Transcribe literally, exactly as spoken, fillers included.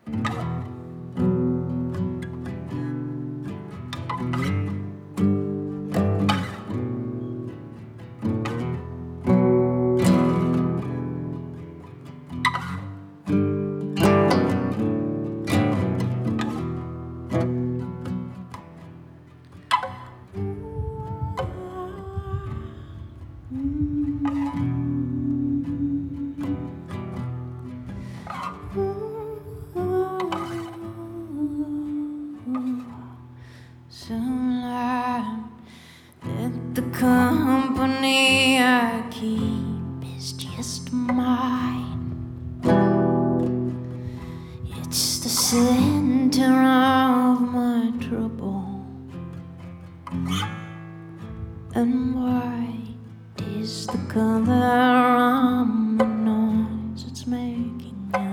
So learn that the company I keep is just mine. It's the center of